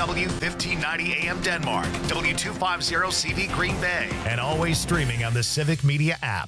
KSW 1590 AM Denmark, W250 CV Green Bay, and always streaming on the Civic Media app.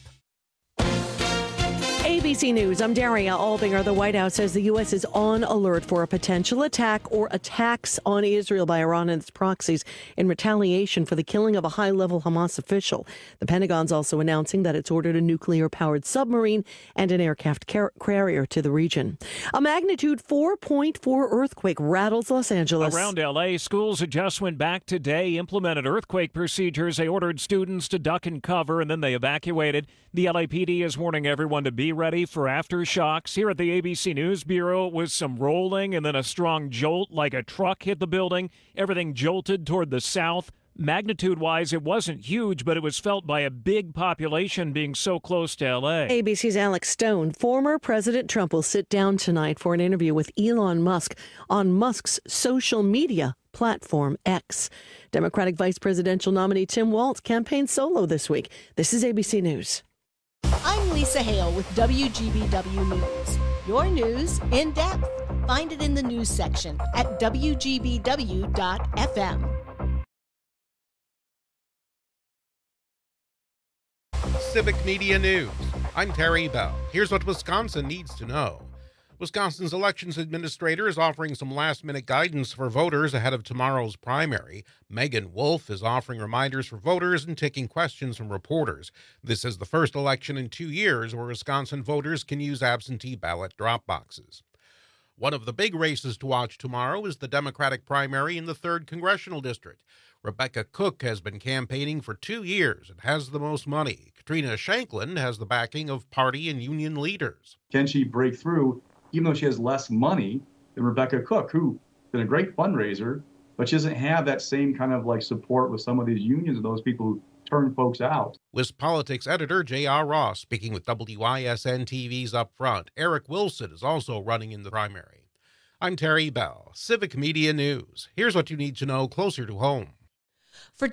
ABC News, I'm Daria Albinger. The White House says the U.S. is on alert for a potential attack or attacks on Israel by Iran and its proxies in retaliation for the killing of a high-level Hamas official. The Pentagon's also announcing that it's ordered a nuclear-powered submarine and an aircraft carrier to the region. A magnitude 4.4 earthquake rattles Los Angeles. Around L.A., schools just went back today, implemented earthquake procedures. They ordered students to duck and cover, and then they evacuated. The LAPD is warning everyone to be ready for aftershocks. Here at the ABC News Bureau, it was some rolling and then a strong jolt like a truck hit the building. Everything jolted toward the south. Magnitude-wise, it wasn't huge, but it was felt by a big population being so close to L.A. ABC's Alex Stone. Former President Trump will sit down tonight for an interview with Elon Musk on Musk's social media platform X. Democratic Vice Presidential nominee Tim Walz campaigned solo this week. This is ABC News. I'm Lisa Hale with WGBW News. Your news in depth. Find it in the news section at WGBW.FM. Civic Media News. I'm Terry Bell. Here's what Wisconsin needs to know. Wisconsin's elections administrator is offering some last-minute guidance for voters ahead of tomorrow's primary. Megan Wolf is offering reminders for voters and taking questions from reporters. This is the first election in 2 years where Wisconsin voters can use absentee ballot drop boxes. One of the big races to watch tomorrow is the Democratic primary in the 3rd Congressional District. Rebecca Cook has been campaigning for 2 years and has the most money. Katrina Shanklin has the backing of party and union leaders. Can she break through, even though she has less money than Rebecca Cook, who's been a great fundraiser, but she doesn't have that same kind of support with some of these unions and those people who turn folks out. With politics editor J.R. Ross speaking with WISN TV's Up Front. Eric Wilson is also running in the primary. I'm Terry Bell, Civic Media News. Here's what you need to know closer to home. For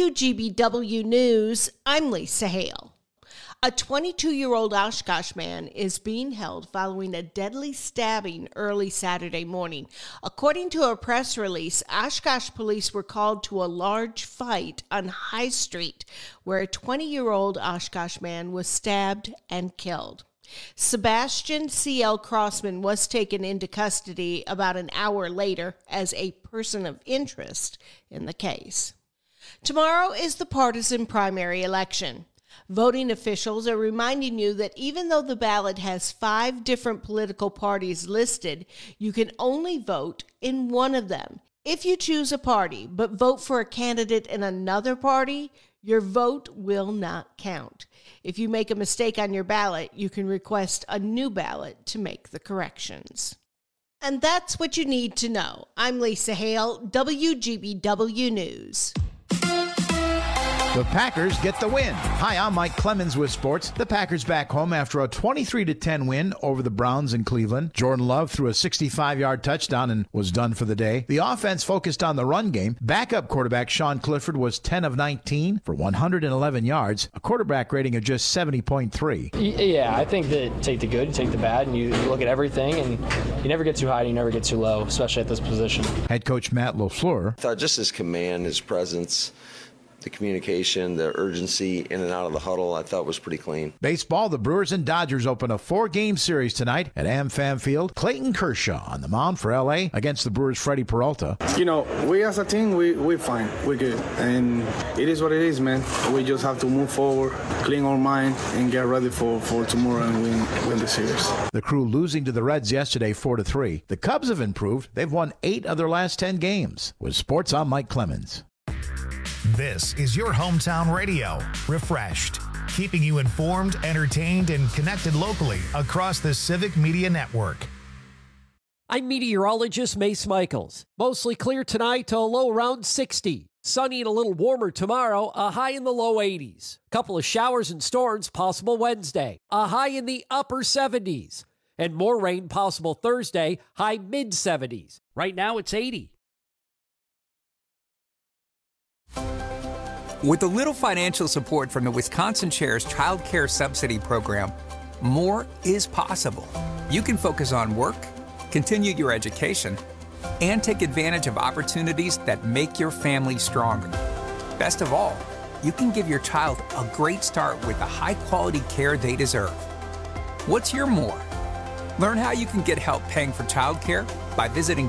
WGBW News, I'm Lisa Hale. A 22-year-old Oshkosh man is being held following a deadly stabbing early Saturday morning. According to a press release, Oshkosh police were called to a large fight on High Street where a 20-year-old Oshkosh man was stabbed and killed. Sebastian C.L. Crossman was taken into custody about an hour later as a person of interest in the case. Tomorrow is the partisan primary election. Voting officials are reminding you that even though the ballot has 5 different political parties listed, you can only vote in one of them. If you choose a party but vote for a candidate in another party, your vote will not count. If you make a mistake on your ballot, you can request a new ballot to make the corrections. And that's what you need to know. I'm Lisa Hale, WGBW News. The Packers get the win. Hi, I'm Mike Clemens with sports. The Packers back home after a 23-10 win over the Browns in Cleveland. Jordan Love threw a 65-yard touchdown and was done for the day. The offense focused on the run game. Backup quarterback Sean Clifford was 10 of 19 for 111 yards, a quarterback rating of just 70.3. Yeah, I think that take the good, take the bad, and you look at everything, and you never get too high and you never get too low, especially at this position. Head coach Matt LaFleur. I thought just his command, his presence, the communication, the urgency in and out of the huddle, I thought was pretty clean. Baseball, the Brewers and Dodgers open a 4-game series tonight at AmFam Field. Clayton Kershaw on the mound for L.A. against the Brewers' Freddie Peralta. You know, we as a team, we're fine. We're good. And it is what it is, man. We just have to move forward, clean our mind, and get ready for tomorrow and win the series. The Crew losing to the Reds yesterday 4-3. The Cubs have improved. They've won 8 of their last 10 games. With sports, I'm Mike Clemens. This is your hometown radio, Refreshed, keeping you informed, entertained, and connected locally across the Civic Media Network. I'm meteorologist Mace Michaels. Mostly clear tonight to a low around 60. Sunny and a little warmer tomorrow, a high in the low 80s. Couple of showers and storms possible Wednesday, a high in the upper 70s. And more rain possible Thursday, high mid-70s. Right now it's 80. With a little financial support from the Wisconsin Chair's Child Care Subsidy Program, more is possible. You can focus on work, continue your education, and take advantage of opportunities that make your family stronger. Best of all, you can give your child a great start with the high-quality care they deserve. What's your more? Learn how you can get help paying for childcare by visiting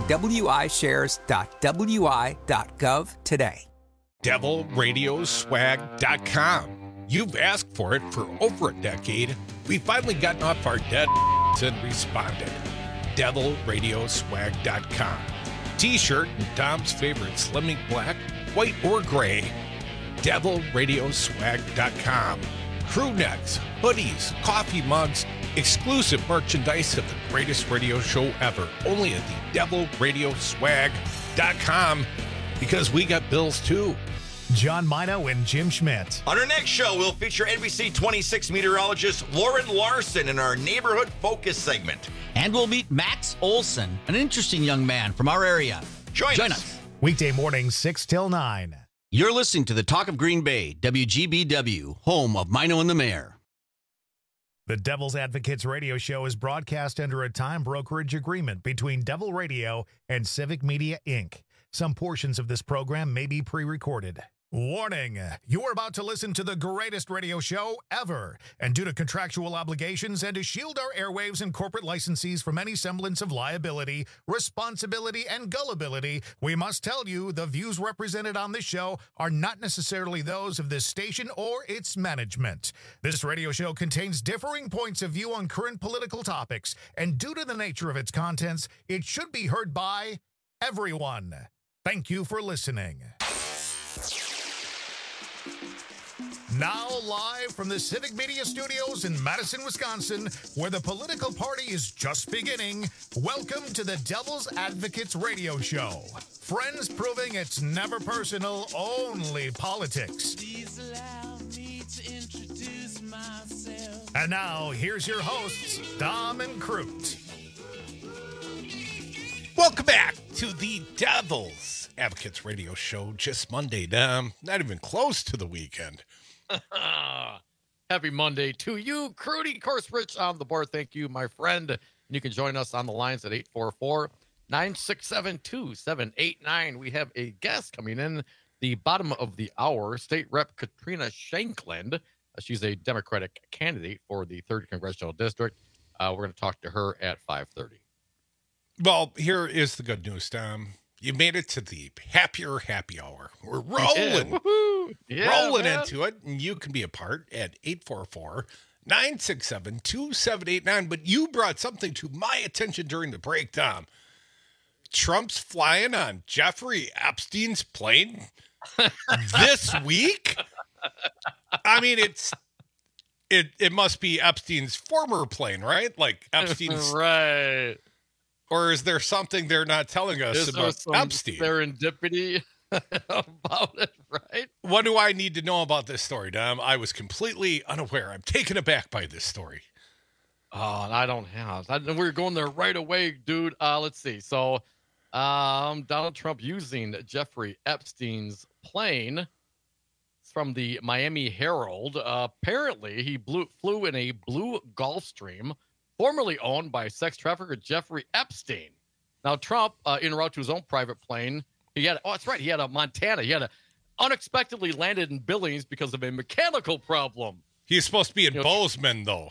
wishares.wi.gov today. DevilRadioswag.com. You've asked for it for over a decade. We've finally gotten off our dead and responded. DevilRadioswag.com. T-shirt and Dom's favorite slimming black, white, or gray. DevilRadioswag.com. Crew necks, hoodies, coffee mugs, exclusive merchandise of the greatest radio show ever. Only at the DevilRadioswag.com, because we got bills too. John Mino and Jim Schmidt. On our next show, we'll feature NBC 26 meteorologist Lauren Larson in our Neighborhood Focus segment. And we'll meet Max Olson, an interesting young man from our area. Join us. Weekday mornings, 6 till 9. You're listening to the Talk of Green Bay, WGBW, home of Mino and the Mayor. The Devil's Advocates radio show is broadcast under a time brokerage agreement between Devil Radio and Civic Media, Inc. Some portions of this program may be pre-recorded. Warning, you are about to listen to the greatest radio show ever. And due to contractual obligations and to shield our airwaves and corporate licensees from any semblance of liability, responsibility, and gullibility, we must tell you the views represented on this show are not necessarily those of this station or its management. This radio show contains differing points of view on current political topics, and due to the nature of its contents, it should be heard by everyone. Thank you for listening. Now live from the Civic Media Studios in Madison, Wisconsin, where the political party is just beginning, welcome to the Devil's Advocates radio show. Friends proving it's never personal, only politics. Please allow me to introduce myself. And now, here's your hosts, Dom and Crute. Welcome back to the Devil's Advocates radio show. Just Monday, Dom. Not even close to the weekend. Happy Monday to you, Crudy. Of course, Rich on the board. Thank you, my friend. And you can join us on the lines at 844-967-2789. We have a guest coming in the bottom of the hour, State Rep Katrina Shankland. She's a Democratic candidate for the 3rd Congressional District. We're going to talk to her at 5:30. Well, here is the good news, Tom. You made it to the happier happy hour. We're rolling. Yeah, rolling man. into it. And you can be a part at 844-967-2789. But you brought something to my attention during the break, Tom. Trump's flying on Jeffrey Epstein's plane this week? I mean, it must be Epstein's former plane, right? Like Epstein's... Right. Or is there something they're not telling us about Epstein? Serendipity about it, right? What do I need to know about this story, Dom? I was completely unaware. I'm taken aback by this story. Oh, I don't have. We're going there right away, dude. Let's see. So, Donald Trump using Jeffrey Epstein's plane. It's from the Miami Herald. Apparently, he flew in a blue Gulfstream, formerly owned by sex trafficker Jeffrey Epstein. Now, Trump, en route to his own private plane, he had a Montana. He had unexpectedly landed in Billings because of a mechanical problem. He's supposed to be in Bozeman, though.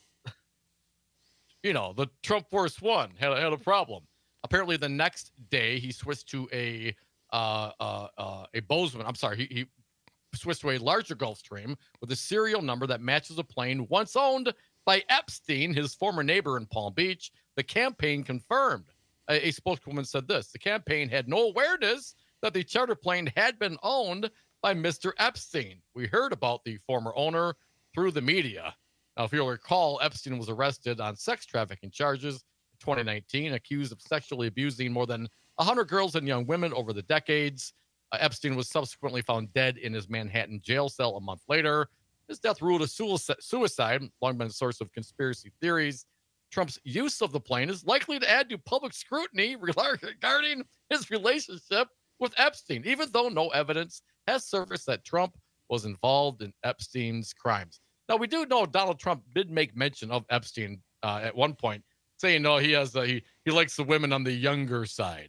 The Trump Force One had a problem. Apparently, the next day, he switched to a Bozeman. I'm sorry, he switched to a larger Gulfstream with a serial number that matches a plane once owned by Epstein, his former neighbor in Palm Beach. The campaign confirmed. A spokeswoman said this: the campaign had no awareness that the charter plane had been owned by Mr. Epstein. We heard about the former owner through the media. Now, if you'll recall, Epstein was arrested on sex trafficking charges in 2019, accused of sexually abusing more than 100 girls and young women over the decades. Epstein was subsequently found dead in his Manhattan jail cell a month later. His death ruled a suicide, long been a source of conspiracy theories. Trump's use of the plane is likely to add to public scrutiny regarding his relationship with Epstein, even though no evidence has surfaced that Trump was involved in Epstein's crimes. Now, we do know Donald Trump did make mention of Epstein at one point, saying, no, he likes the women on the younger side.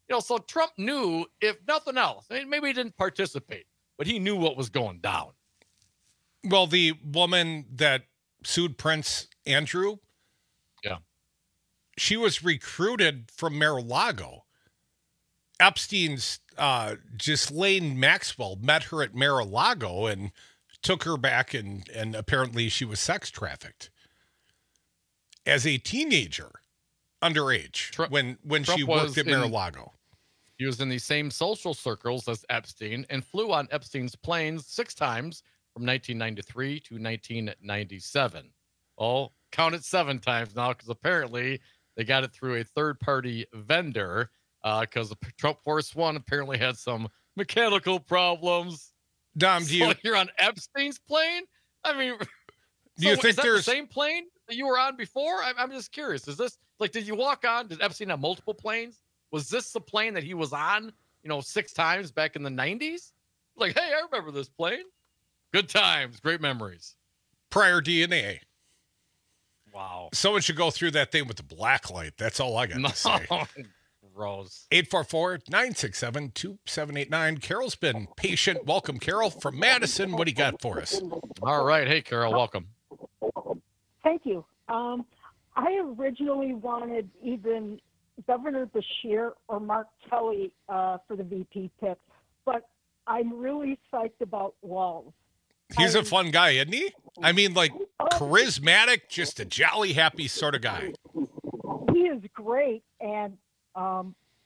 So Trump knew, if nothing else, I mean, maybe he didn't participate, but he knew what was going down. Well, the woman that sued Prince Andrew, yeah, she was recruited from Mar-a-Lago. Epstein's Ghislaine Maxwell met her at Mar-a-Lago and took her back, and apparently she was sex trafficked as a teenager, underage, when Trump she worked at Mar-a-Lago. He was in the same social circles as Epstein and flew on Epstein's planes 6 times from 1993 to 1997. Oh, count it 7 times now, because apparently they got it through a third-party vendor, because the Trump Force One apparently had some mechanical problems. Dom, you're on Epstein's plane? I mean, do you think there's the same plane that you were on before? I'm just curious. Is this did you walk on? Did Epstein have multiple planes? Was this the plane that he was on, 6 times back in the 90s? Like, hey, I remember this plane. Good times, great memories. Prior DNA. Wow. Someone should go through that thing with the black light. That's all I got to say. Gross. 844-967-2789. Carol's been patient. Welcome, Carol, from Madison. What do you got for us? All right. Hey, Carol, welcome. Thank you. I originally wanted even Governor Beshear or Mark Kelly for the VP pick, but I'm really psyched about Walz. He's a fun guy, isn't he? I mean, charismatic, just a jolly, happy sort of guy. He is great, and I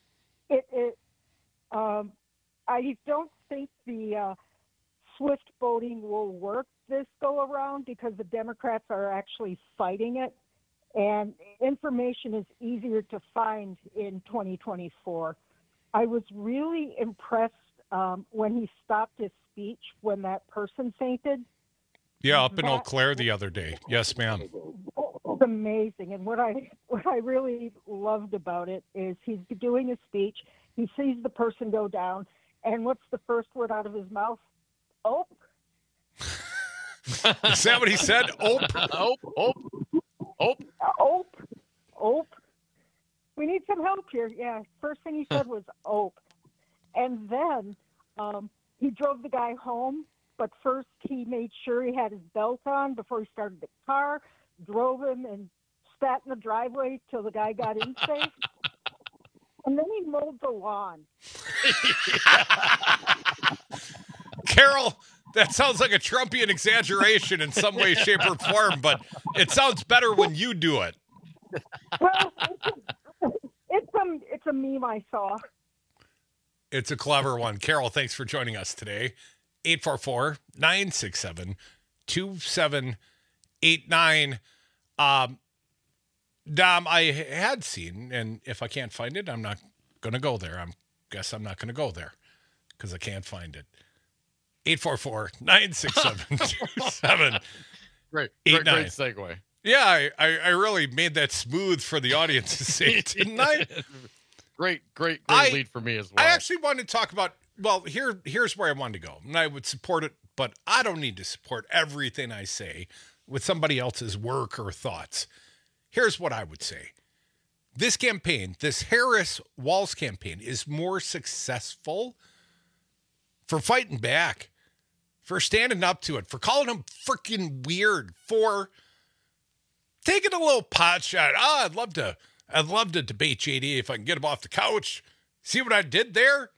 don't think the swift voting will work this go around because the Democrats are actually fighting it, and information is easier to find in 2024. I was really impressed when he stopped his speech when that person fainted. Yeah, up in Eau Claire the other day. Yes, ma'am. It's amazing. And what I really loved about it is he's doing his speech. He sees the person go down, and what's the first word out of his mouth? Oh. Is that what he said? Oh. We need some help here. Yeah, first thing he said was "ope," and then he drove the guy home. But first, he made sure he had his belt on before he started the car, drove him, and sat in the driveway till the guy got in safe. And then he mowed the lawn. Carol, that sounds like a Trumpian exaggeration in some way, shape, or form, but it sounds better when you do it. Well, it's a meme I saw. It's a clever one. Carol, thanks for joining us today. 844-967-2789. Dom, I had seen, and if I can't find it, I'm not going to go there. I'm not going to go there because I can't find it. 844-967-2789. Great segue. Yeah, I really made that smooth for the audience's sake, didn't I? Great lead for me as well. I actually wanted to talk about, here's where I wanted to go. And I would support it, but I don't need to support everything I say with somebody else's work or thoughts. Here's what I would say. This campaign, this Harris-Walz campaign, is more successful for fighting back, for standing up to it, for calling him freaking weird, for taking a little pot shot. I'd love to debate JD if I can get him off the couch. See what I did there?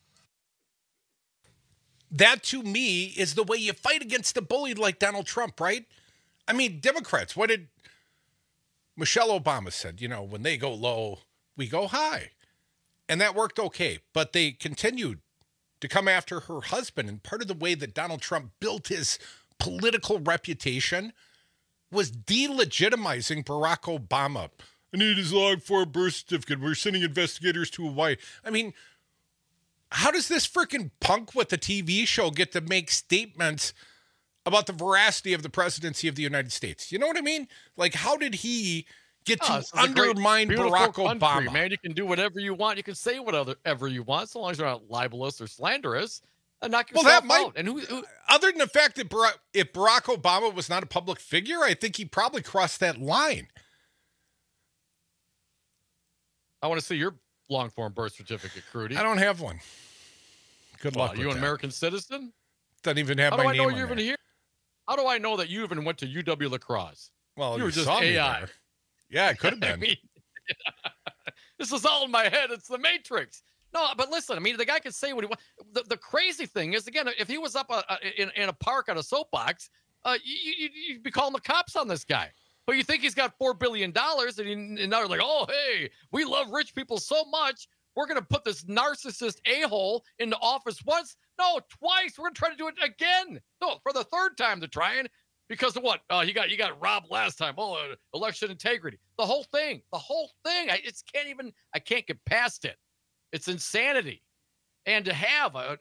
That, to me, is the way you fight against a bully like Donald Trump, right? I mean, Democrats, what did Michelle Obama said? When they go low, we go high. And that worked okay. But they continued to come after her husband. And part of the way that Donald Trump built his political reputation was delegitimizing Barack Obama. I need his log 4 birth certificate. We're sending investigators to Hawaii. I mean, how does this freaking punk with the TV show get to make statements about the veracity of the presidency of the United States? You know what I mean? Like, how did he get to undermine Barack Obama? Country, man, you can do whatever you want. You can say whatever you want, so long as you're not libelous or slanderous. And knock yourself out. And who, other than the fact that if Barack Obama was not a public figure, I think he probably crossed that line. I want to see your long-form birth certificate, Crudy. I don't have one. Good luck. Are you an American citizen? Doesn't even have my name on How do I know there. you're even here? How do I know that you even went to UW La Crosse? Well, you were just saw me AI. there. Yeah, it could have been. I mean, this is all in my head. It's the Matrix. No, but listen, I mean, the guy can say what he wants. The crazy thing is, again, if he was up in a park on a soapbox, you'd be calling the cops on this guy. But you think he's got $4 billion, and now you're like, oh, hey, we love rich people so much, we're going to put this narcissist a-hole into office once. No, twice. We're going to try to do it again. No, for the third time to try and because of what? You got robbed last time. Oh, election integrity. The whole thing. I can't get past it. It's insanity. And to have a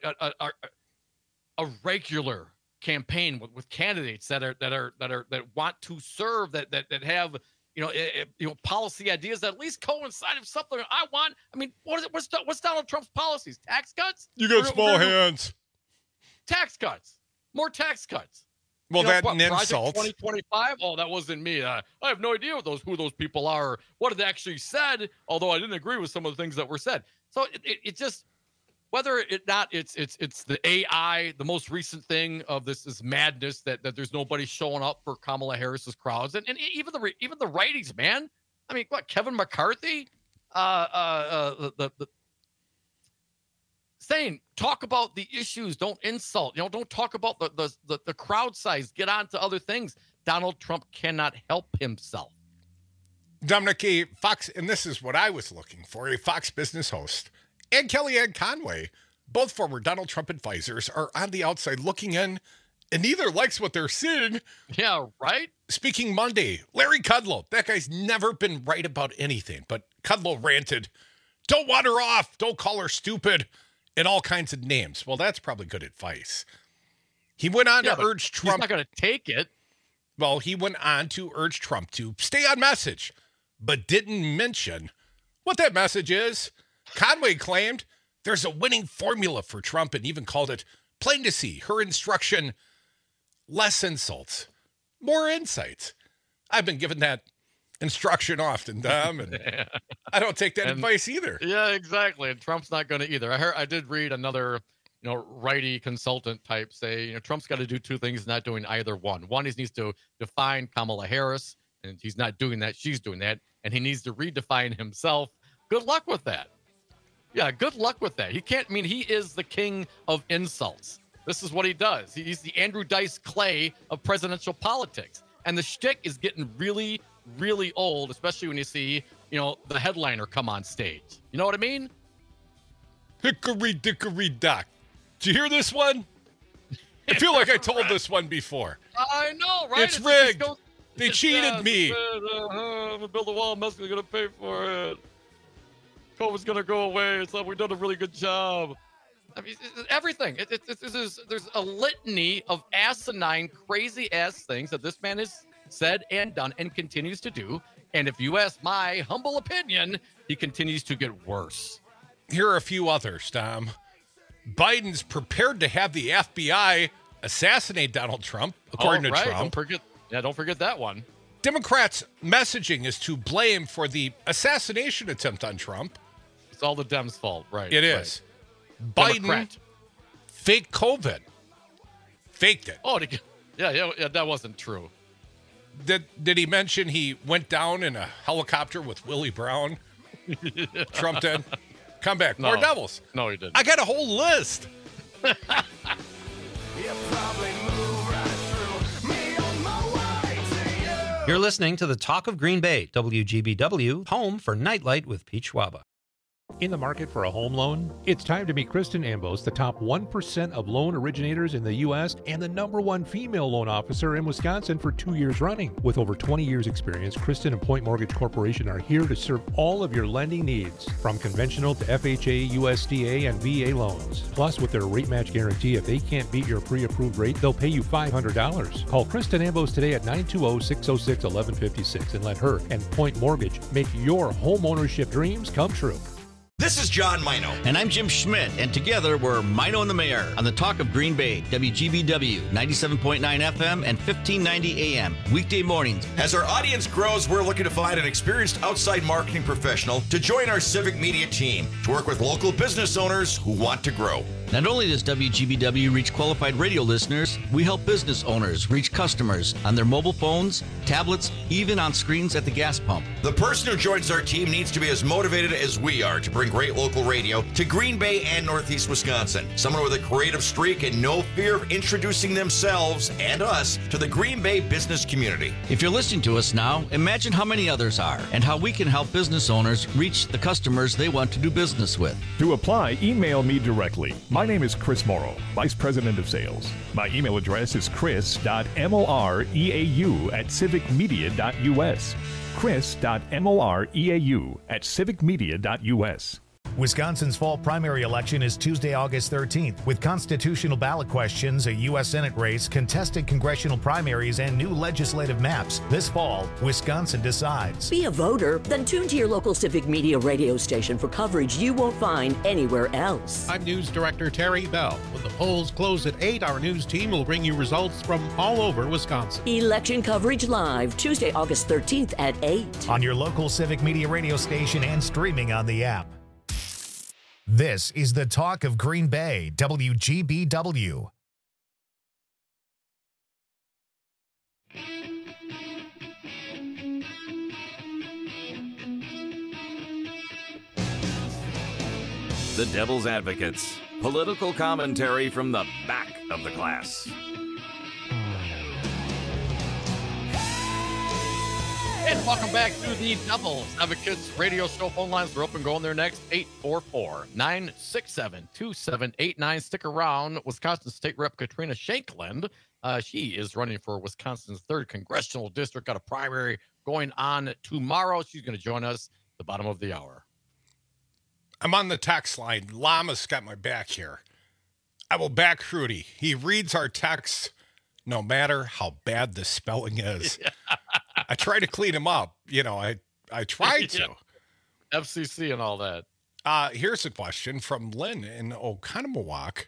regular campaign with candidates that want to serve, that have policy ideas that at least coincide with something I want. I mean, what's Donald Trump's policies? Tax cuts? You got small hands. Tax cuts. More tax cuts. Well, that an Project insult. 2025? Oh, that wasn't me. I have no idea who those people are, what it actually said, although I didn't agree with some of the things that were said. So it just, whether it's the AI, the most recent thing of this madness that there's nobody showing up for Kamala Harris's crowds, and even the righties, man. I mean, what, Kevin McCarthy, saying talk about the issues, don't insult. Don't talk about the crowd size. Get on to other things. Donald Trump cannot help himself. Dominic, a Fox, and this is what I was looking for, a Fox Business host, and Kellyanne Conway, both former Donald Trump advisors, are on the outside looking in, and neither likes what they're seeing. Yeah, right? Speaking Monday, Larry Kudlow, that guy's never been right about anything, but Kudlow ranted, don't want her off, don't call her stupid, and all kinds of names. Well, that's probably good advice. He went on to urge Trump. He's not going to take it. Well, he went on to urge Trump to stay on message, but didn't mention what that message is. Conway claimed there's a winning formula for Trump and even called it plain to see. Her instruction, less insults, more insights. I've been given that instruction often, Dom, and I don't take that advice either. Yeah, exactly. And Trump's not going to either. I did read another, righty consultant type say, Trump's got to do two things, not doing either one. One, he needs to define Kamala Harris, and he's not doing that. She's doing that. And he needs to redefine himself. Good luck with that. Yeah, good luck with that. He is the king of insults. This is what he does. He's the Andrew Dice Clay of presidential politics. And the shtick is getting really, really old, especially when you see, the headliner come on stage. You know what I mean? Hickory dickory dock. Did you hear this one? I feel like I told this one before. I know, right? It's rigged. They cheated me. I'm gonna build a wall. Musk's gonna pay for it. COVID's gonna go away. It's like we've done a really good job. I mean, everything. There's a litany of asinine, crazy-ass things that this man has said and done and continues to do. And if you ask my humble opinion, he continues to get worse. Here are a few others, Tom. Biden's prepared to have the FBI assassinate Donald Trump, according to Trump. Don't forget that one. Democrats' messaging is to blame for the assassination attempt on Trump. It's all the Dems' fault, right? It is. Biden faked COVID. Faked it. Oh, yeah, that wasn't true. Did he mention he went down in a helicopter with Willie Brown? Trump did. Come back. More devils. No, he didn't. I got a whole list. You're listening to the Talk of Green Bay, WGBW, home for Nightlight with Pete Schwaba. In the market for a home loan? It's time to meet Kristen Ambos, the top 1% of loan originators in the U.S. and the #1 female loan officer in Wisconsin for 2 years running. With over 20 years experience, Kristen and Point Mortgage Corporation are here to serve all of your lending needs, from conventional to FHA, USDA, and VA loans. Plus, with their rate match guarantee, if they can't beat your pre-approved rate, they'll pay you $500. Call Kristen Ambos today at 920-606-1156 and let her and Point Mortgage make your home ownership dreams come true. This is John Mino. And I'm Jim Schmidt, and together we're Mino and the Mayor on the Talk of Green Bay, WGBW, 97.9 FM and 1590 AM, weekday mornings. As our audience grows, we're looking to find an experienced outside marketing professional to join our civic media team to work with local business owners who want to grow. Not only does WGBW reach qualified radio listeners, we help business owners reach customers on their mobile phones, tablets, even on screens at the gas pump. The person who joins our team needs to be as motivated as we are to bring great local radio to Green Bay and Northeast Wisconsin. Someone with a creative streak and no fear of introducing themselves and us to the Green Bay business community. If you're listening to us now, imagine how many others are and how we can help business owners reach the customers they want to do business with. To apply, email me directly. My name is Chris Morrow, Vice President of Sales. My email address is chris.moreau@civicmedia.us. chris.moreau@civicmedia.us. Wisconsin's fall primary election is Tuesday, August 13th, with constitutional ballot questions, a U.S. Senate race, contested congressional primaries, and new legislative maps. This fall, Wisconsin decides. Be a voter? Then tune to your local civic media radio station for coverage you won't find anywhere else. I'm News Director Terry Bell. When the polls close at 8, our news team will bring you results from all over Wisconsin. Election coverage live, Tuesday, August 13th at 8. On your local civic media radio station and streaming on the app. This is the Talk of Green Bay, WGBW. The Devil's Advocates, political commentary from the back of the class. And welcome back to the Devil's Advocates radio show. Phone lines are open. Go on there next. 844-967-2789. Stick around. Wisconsin State Rep Katrina Shankland. She is running for Wisconsin's 3rd Congressional District. Got a primary going on tomorrow. She's going to join us at the bottom of the hour. I'm on the text line. Llama's got my back here. I will back Rudy. He reads our texts no matter how bad the spelling is. I try to clean him up. I try to. FCC and all that. Here's a question from Lynn in Oconomowoc.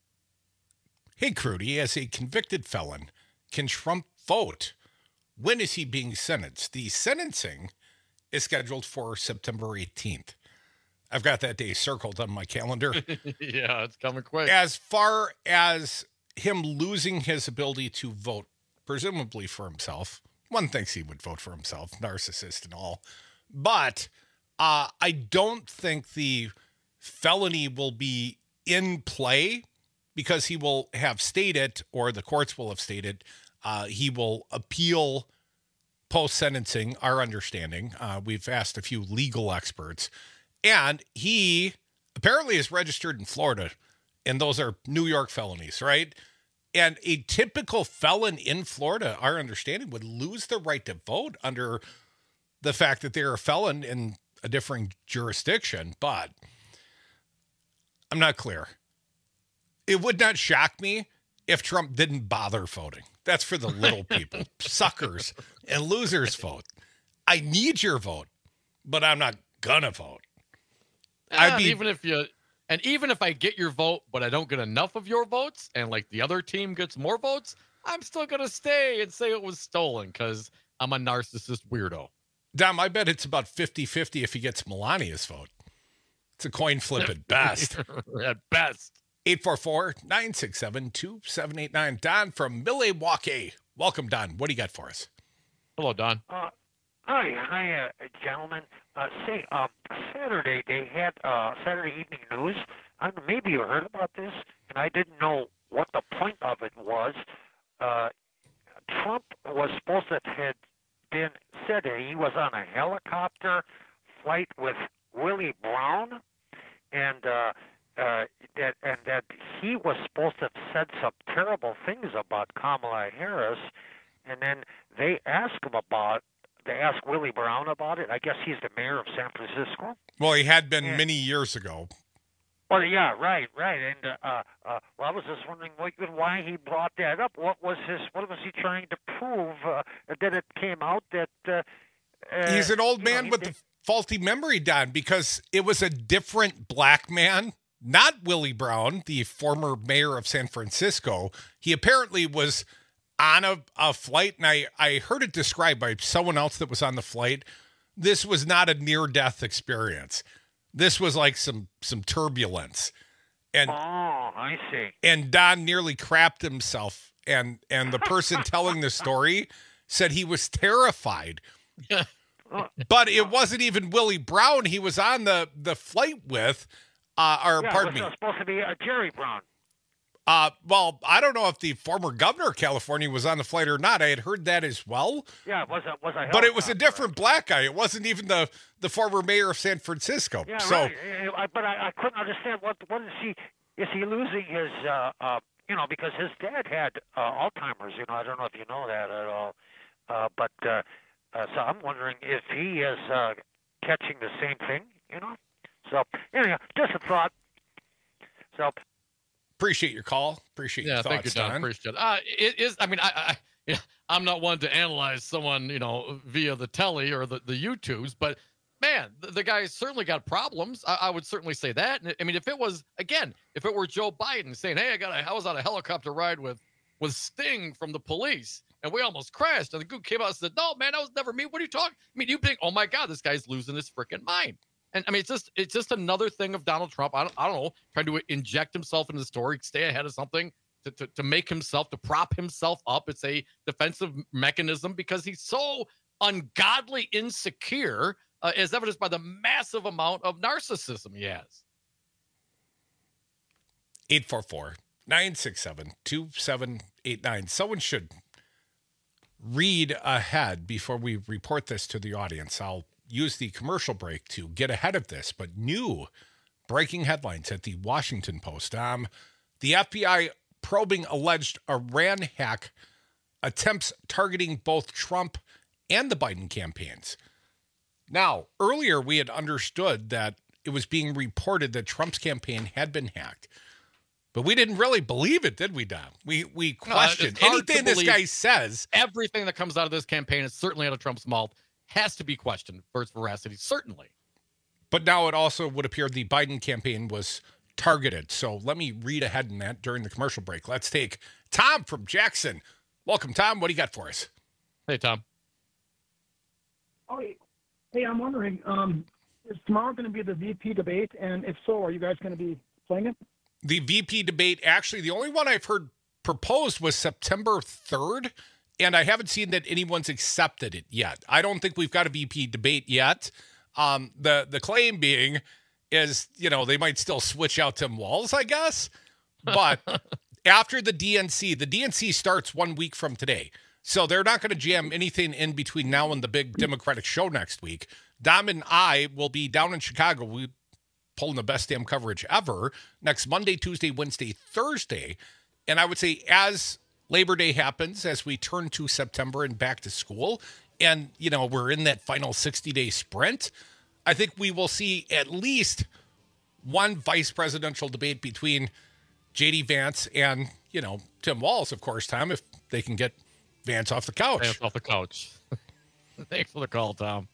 Hey, Crudy, as a convicted felon, can Trump vote? When is he being sentenced? The sentencing is scheduled for September 18th. I've got that day circled on my calendar. Yeah, it's coming quick. As far as him losing his ability to vote, presumably for himself, one thinks he would vote for himself, narcissist and all. But I don't think the felony will be in play because he will have stated, or the courts will have stated, he will appeal post-sentencing, our understanding. We've asked a few legal experts. And he apparently is registered in Florida, and those are New York felonies, right? And a typical felon in Florida, our understanding, would lose the right to vote under the fact that they're a felon in a different jurisdiction. But I'm not clear. It would not shock me if Trump didn't bother voting. That's for the little people, suckers and losers vote. I need your vote, but I'm not gonna vote. Even if I get your vote, but I don't get enough of your votes, and like the other team gets more votes, I'm still gonna stay and say it was stolen because I'm a narcissist weirdo. Dom, I bet it's about 50-50 if he gets Melania's vote. It's a coin flip at best. At best. 844-967-2789. Don from Milwaukee. Welcome, Don. What do you got for us? Hello, Don. Hi, gentlemen. Saturday they had Saturday Evening News. Maybe you heard about this, and I didn't know what the point of it was. Trump was supposed to have been said that he was on a helicopter flight with Willie Brown, and that he was supposed to have said some terrible things about Kamala Harris, and then they asked Willie Brown about it. I guess he's the mayor of San Francisco. Well, he had been many years ago. Well, yeah, right. And I was just wondering why he brought that up. What was he trying to prove? That it came out that he's an old man with the faulty memory, Don, because it was a different black man, not Willie Brown, the former mayor of San Francisco. He apparently was on a flight, and I heard it described by someone else that was on the flight. This was not a near-death experience. This was like some turbulence. And, I see. And Don nearly crapped himself, and the person telling the story said he was terrified. But it wasn't even Willie Brown he was on the flight with, pardon me. It was supposed to be Jerry Brown. Well, I don't know if the former governor of California was on the flight or not. I had heard that as well. Yeah, it was a but it was a different black guy. It wasn't even the former mayor of San Francisco. Yeah, so, right. But I couldn't understand what is he? Is he losing his? Because his dad had Alzheimer's. I don't know if you know that at all. So I'm wondering if he is catching the same thing. So anyhow, just a thought. So. Appreciate your call. Appreciate your thoughts, thank you, Don. Appreciate it. It is. I mean, I'm not one to analyze someone, via the telly or the YouTubes, but man, the guy's certainly got problems. I would certainly say that. I mean, if it were Joe Biden saying, "Hey, I was on a helicopter ride with Sting from the police, and we almost crashed," and the dude came out and said, "No, man, that was never me. What are you talking?" I mean, you think, "Oh my God, this guy's losing his freaking mind." And I mean, it's just another thing of Donald Trump. I don't know, trying to inject himself into the story, stay ahead of something, to make himself, to prop himself up. It's a defensive mechanism because he's so ungodly insecure, as evidenced by the massive amount of narcissism he has. 844-967-2789. Someone should read ahead before we report this to the audience. I'll use the commercial break to get ahead of this, but new breaking headlines at the Washington Post. The FBI probing alleged Iran hack attempts targeting both Trump and the Biden campaigns. Now, earlier we had understood that it was being reported that Trump's campaign had been hacked, but we didn't really believe it, did we, Don? We questioned anything this guy says. Everything that comes out of this campaign is certainly out of Trump's mouth. Has to be questioned for its veracity, certainly. But now it also would appear the Biden campaign was targeted. So let me read ahead in that during the commercial break. Let's take Tom from Jackson. Welcome, Tom. What do you got for us? Hey, Tom. Oh, hey, I'm wondering, is tomorrow going to be the VP debate? And if so, are you guys going to be playing it? The VP debate, actually, the only one I've heard proposed was September 3rd. And I haven't seen that anyone's accepted it yet. I don't think we've got a VP debate yet. The claim being is, they might still switch out Tim Walz, I guess. But after the DNC starts 1 week from today. So they're not going to jam anything in between now and the big Democratic show next week. Dom and I will be down in Chicago. We're pulling the best damn coverage ever next Monday, Tuesday, Wednesday, Thursday. And I would say as Labor Day happens, as we turn to September and back to school, and, we're in that final 60-day sprint, I think we will see at least one vice presidential debate between J.D. Vance and, Tim Walz, of course, Tom, if they can get Vance off the couch. Vance off the couch. Thanks for the call, Tom.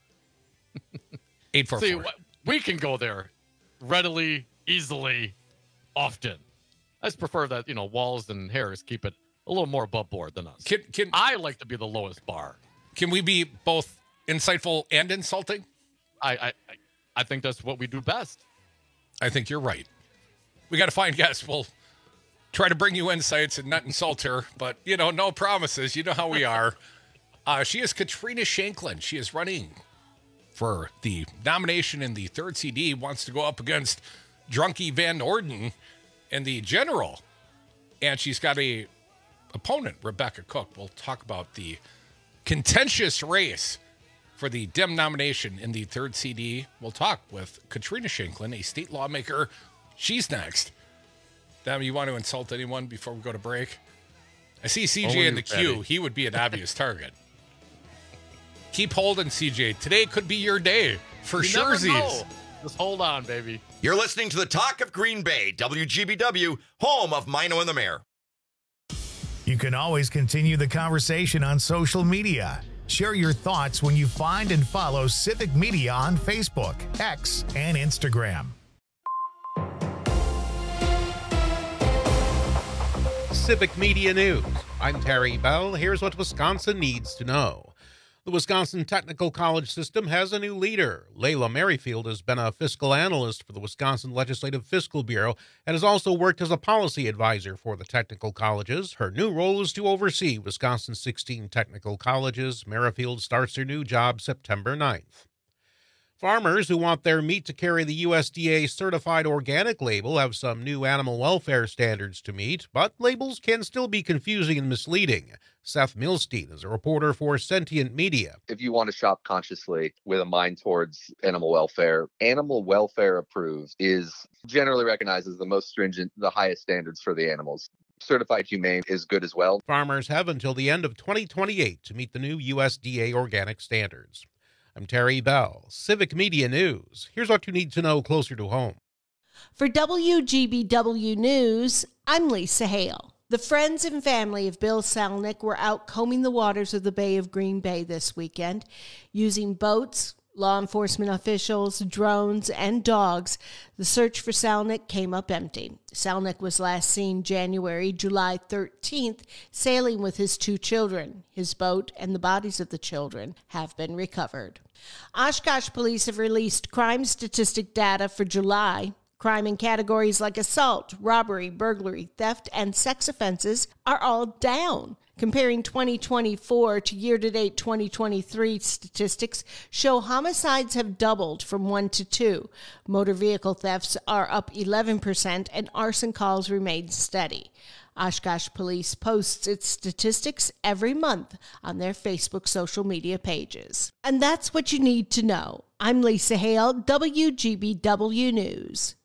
844. See, we can go there readily, easily, often. I just prefer that, Walz and Harris keep it a little more above board than us. I like to be the lowest bar. Can we be both insightful and insulting? I think that's what we do best. I think you're right. We got to find guests. We'll try to bring you insights and not insult her, but, no promises. You know how we are. She is Katrina Shanklin. She is running for the nomination in the 3rd CD, wants to go up against Drunky Van Orden in the general. And she's got a opponent, Rebecca Cook. We'll talk about the contentious race for the Dem nomination in the 3rd CD. We'll talk with Katrina Shanklin, a state lawmaker. She's next. Dem, you want to insult anyone before we go to break? I see CJ in the queue. He would be an obvious target. Keep holding, CJ. Today could be your day for sure. Just hold on, baby. You're listening to the Talk of Green Bay, WGBW, home of Mino and the Mayor. You can always continue the conversation on social media. Share your thoughts when you find and follow Civic Media on Facebook, X, and Instagram. Civic Media News. I'm Terry Bell. Here's what Wisconsin needs to know. The Wisconsin Technical College system has a new leader. Layla Merrifield has been a fiscal analyst for the Wisconsin Legislative Fiscal Bureau and has also worked as a policy advisor for the technical colleges. Her new role is to oversee Wisconsin's 16 technical colleges. Merrifield starts her new job September 9th. Farmers who want their meat to carry the USDA certified organic label have some new animal welfare standards to meet, but labels can still be confusing and misleading. Seth Milstein is a reporter for Sentient Media. If you want to shop consciously with a mind towards animal welfare approved is generally recognized as the most stringent, the highest standards for the animals. Certified Humane is good as well. Farmers have until the end of 2028 to meet the new USDA organic standards. I'm Terry Bell, Civic Media News. Here's what you need to know closer to home. For WGBW News, I'm Lisa Hale. The friends and family of Bill Salnick were out combing the waters of the Bay of Green Bay this weekend. Using boats, law enforcement officials, drones, and dogs, the search for Salnick came up empty. Salnick was last seen July 13th, sailing with his 2 children. His boat and the bodies of the children have been recovered. Oshkosh police have released crime statistic data for July. Crime in categories like assault, robbery, burglary, theft, and sex offenses are all down. Comparing 2024 to year-to-date 2023 statistics show homicides have doubled from 1 to 2. Motor vehicle thefts are up 11% and arson calls remain steady. Oshkosh Police posts its statistics every month on their Facebook social media pages. And that's what you need to know. I'm Lisa Hale, WGBW News.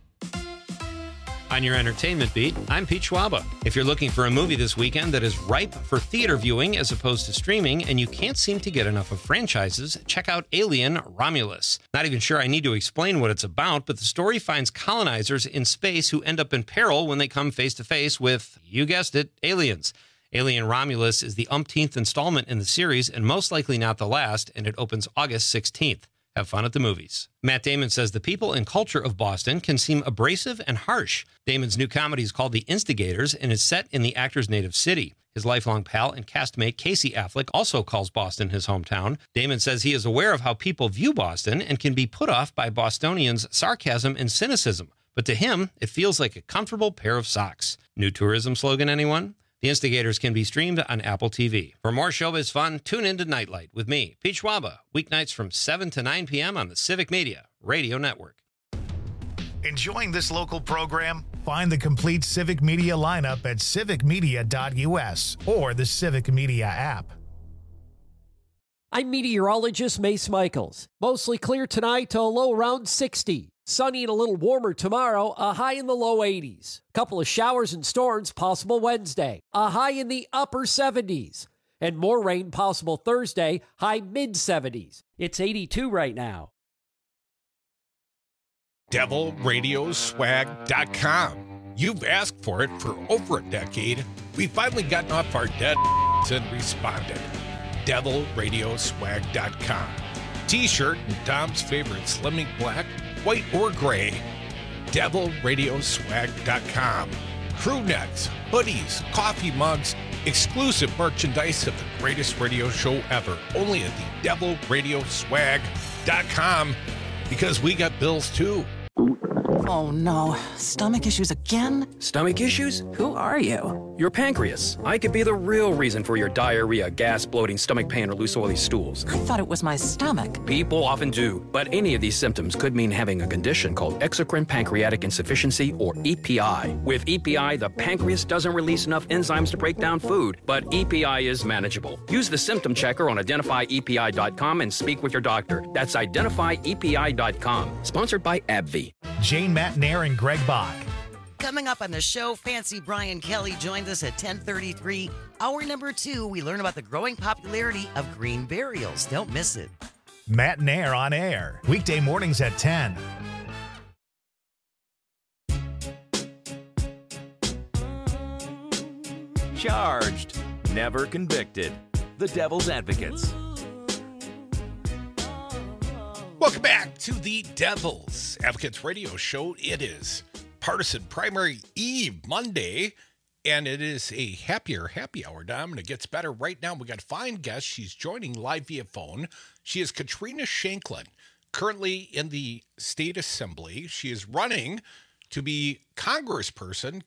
On your entertainment beat, I'm Pete Schwaba. If you're looking for a movie this weekend that is ripe for theater viewing as opposed to streaming, and you can't seem to get enough of franchises, check out Alien: Romulus. Not even sure I need to explain what it's about, but the story finds colonizers in space who end up in peril when they come face to face with, you guessed it, aliens. Alien: Romulus is the umpteenth installment in the series, and most likely not the last, and it opens August 16th. Have fun at the movies. Matt Damon says the people and culture of Boston can seem abrasive and harsh. Damon's new comedy is called The Instigators and is set in the actor's native city. His lifelong pal and castmate Casey Affleck also calls Boston his hometown. Damon says he is aware of how people view Boston and can be put off by Bostonians' sarcasm and cynicism. But to him, it feels like a comfortable pair of socks. New tourism slogan, anyone? The Instigators can be streamed on Apple TV. For more showbiz fun, tune in to Nightlight with me, Pete Schwaba, weeknights from 7 to 9 p.m. on the Civic Media Radio Network. Enjoying this local program? Find the complete Civic Media lineup at civicmedia.us or the Civic Media app. I'm meteorologist Mace Michaels. Mostly clear tonight to a low around 60. Sunny and a little warmer tomorrow, a high in the low 80s. Couple of showers and storms possible Wednesday, a high in the upper 70s. And more rain possible Thursday, high mid-70s. It's 82 right now. DevilRadioswag.com. You've asked for it for over a decade. We've finally gotten off our dead and responded. DevilRadioswag.com. T-shirt and Tom's favorite Slimming Black, white or gray. DevilRadioswag.com. Crew necks, hoodies, coffee mugs, exclusive merchandise of the greatest radio show ever. Only at the DevilRadioswag.com, because we got bills too. Oh no, stomach issues again? Stomach issues? Who are you? Your pancreas. I could be the real reason for your diarrhea, gas, bloating, stomach pain, or loose oily stools. I thought it was my stomach. People often do, but any of these symptoms could mean having a condition called exocrine pancreatic insufficiency, or EPI. With EPI, the pancreas doesn't release enough enzymes to break down food, but EPI is manageable. Use the symptom checker on identifyepi.com and speak with your doctor. That's identifyepi.com. Sponsored by AbbVie. Jane Matnair and Greg Bach. Coming up on the show, Fancy Brian Kelly joined us at 10:33. Hour number 2, we learn about the growing popularity of green burials. Don't miss it. Matnair on air, weekday mornings at 10. Charged, never convicted. the Devil's Advocates. Welcome back to the Devil's Advocates radio show. It is Partisan Primary Eve Monday, and it is a happy hour, Dom, and it gets better right now. We got a fine guest. She's joining live via phone. She is Katrina Shanklin, currently in the State Assembly. She is running to be congressman.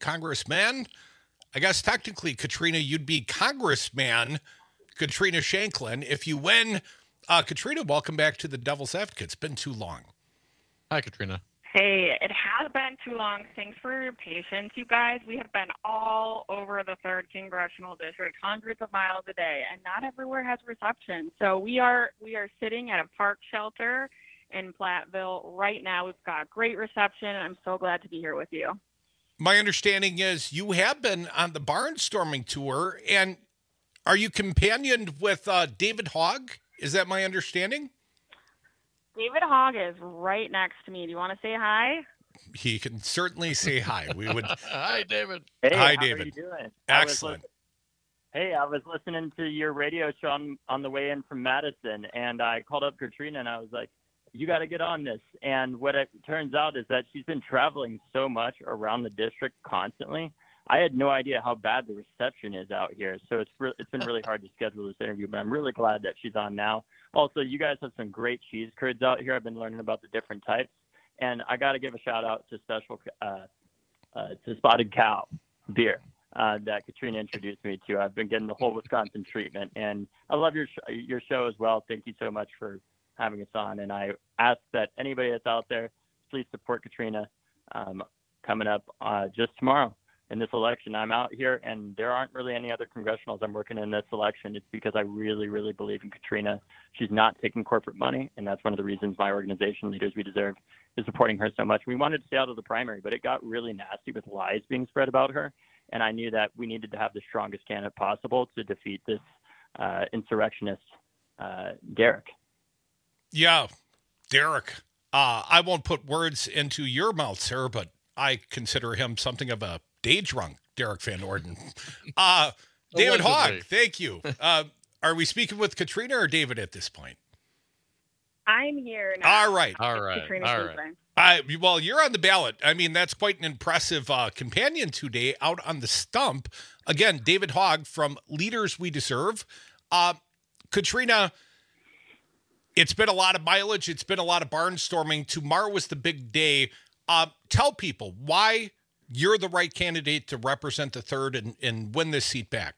I guess technically, Katrina, you'd be Congressman Katrina Shanklin if you win. Katrina, welcome back to the Devil's Advocate. It's been too long. Hi, Katrina. Hey, it has been too long. Thanks for your patience, you guys. We have been all over the 3rd Congressional District, hundreds of miles a day, and not everywhere has reception. So we are sitting at a park shelter in Platteville right now. We've got great reception, and I'm so glad to be here with you. My understanding is you have been on the barnstorming tour, and are you companioned with David Hogg? Is that my understanding? David Hogg is right next to me. Do you want to say hi? He can certainly say hi. We would. Hi, David. Hey, hi, how David. are you doing? Excellent. I was listening to your radio show on the way in from Madison, and I called up Katrina, and I was like, you got to get on this. And what it turns out is that she's been traveling so much around the district constantly. I had no idea how bad the reception is out here, so it's been really hard to schedule this interview, but I'm really glad that she's on now. Also, you guys have some great cheese curds out here. I've been learning about the different types, and I got to give a shout-out to to Spotted Cow beer that Katrina introduced me to. I've been getting the whole Wisconsin treatment, and I love your show as well. Thank you so much for having us on, and I ask that anybody that's out there, please support Katrina coming up just tomorrow. In this election, I'm out here, and there aren't really any other congressionals I'm working in this election. It's because I really, really believe in Katrina. She's not taking corporate money, and that's one of the reasons my organization, Leaders We Deserve, is supporting her so much. We wanted to stay out of the primary, but it got really nasty with lies being spread about her, and I knew that we needed to have the strongest candidate possible to defeat this insurrectionist, Derek. Yeah, Derek. I won't put words into your mouth, sir, but I consider him something of a day drunk, Derek Van Orden. David Hogg, thank you. Are we speaking with Katrina or David at this point? I'm here now. All right. Well, you're on the ballot. I mean, that's quite an impressive companion today out on the stump. Again, David Hogg from Leaders We Deserve. Katrina, it's been a lot of mileage. It's been a lot of barnstorming. Tomorrow is the big day. Tell people why you're the right candidate to represent the 3rd and win this seat back.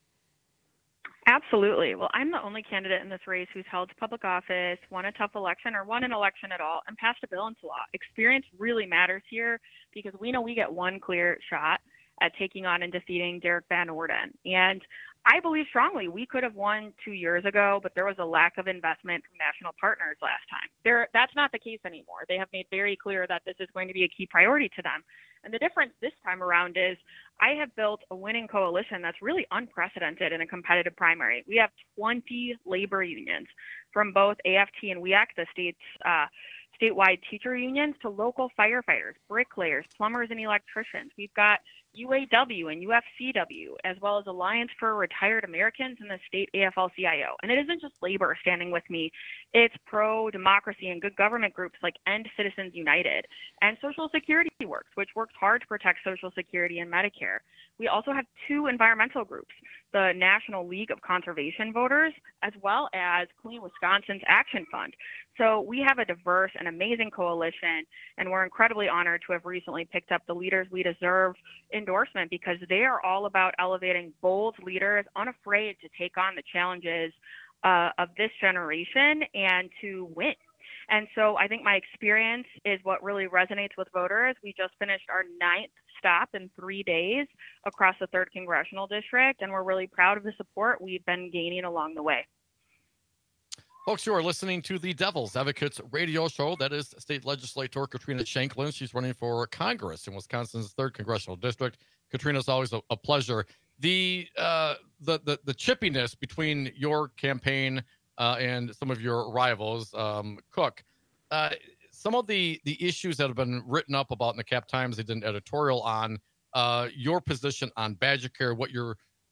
Absolutely. Well, I'm the only candidate in this race who's held public office, won a tough election, or won an election at all, and passed a bill into law. Experience really matters here because we know we get one clear shot at taking on and defeating Derek Van Orden. And I believe strongly we could have won 2 years ago, but there was a lack of investment from national partners last time. That's not the case anymore. They have made very clear that this is going to be a key priority to them. And the difference this time around is I have built a winning coalition that's really unprecedented in a competitive primary. We have 20 labor unions from both AFT and WEAC, the state's statewide teacher unions, to local firefighters, bricklayers, plumbers, and electricians. We've got UAW and UFCW, as well as Alliance for Retired Americans and the state AFL-CIO. And it isn't just labor standing with me. It's pro-democracy and good government groups like End Citizens United and Social Security Works, which works hard to protect Social Security and Medicare. We also have 2 environmental groups, the National League of Conservation Voters, as well as Clean Wisconsin's Action Fund. So we have a diverse and amazing coalition, and we're incredibly honored to have recently picked up the Leaders We Deserve endorsement because they are all about elevating bold leaders unafraid to take on the challenges of this generation and to win. And so I think my experience is what really resonates with voters. We just finished our 9th stop in 3 days across the 3rd Congressional District, and we're really proud of the support we've been gaining along the way. Folks, you are listening to the Devil's Advocates radio show. That is State Legislator Katrina Shanklin. She's running for Congress in Wisconsin's 3rd Congressional District. Katrina, it's always a pleasure. The chippiness between your campaign and some of your rivals, Cook, some of the issues that have been written up about in the Cap Times, they did an editorial on your position on Badger Care, what you're